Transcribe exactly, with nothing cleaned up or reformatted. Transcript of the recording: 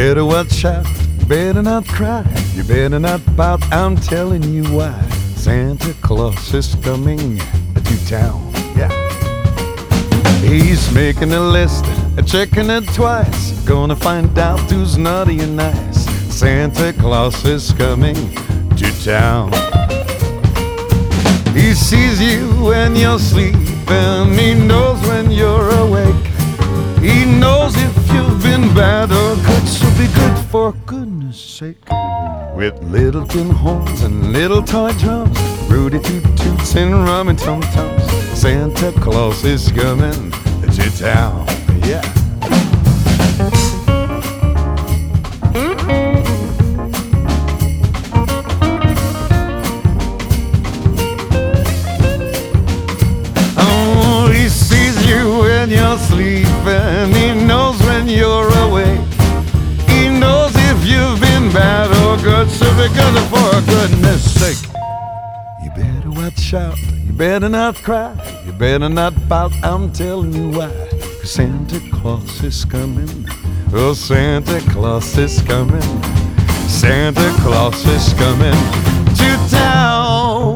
better watch out, you better not cry, you better not pout, I'm telling you why. Santa Claus is coming to town, yeah. He's making a list, checking it twice, gonna find out who's naughty and nice. Santa Claus is coming to town. He sees you when you're sleeping, he knows when you're awake. He knows if you've been bad or good, so be good for goodness sake. With little tin horns and little toy drums, Rudy Toot Toots and rum and tum tums, Santa Claus is coming to town, yeah. Oh, he sees you when you're sleeping, he knows when you're awake. He knows if you've been bad or good, so be good for goodness sake. You better watch out, you better not cry, you better not pout, I'm telling you why. 'Cause Santa Claus is coming, oh Santa Claus is coming, Santa Claus is coming to town.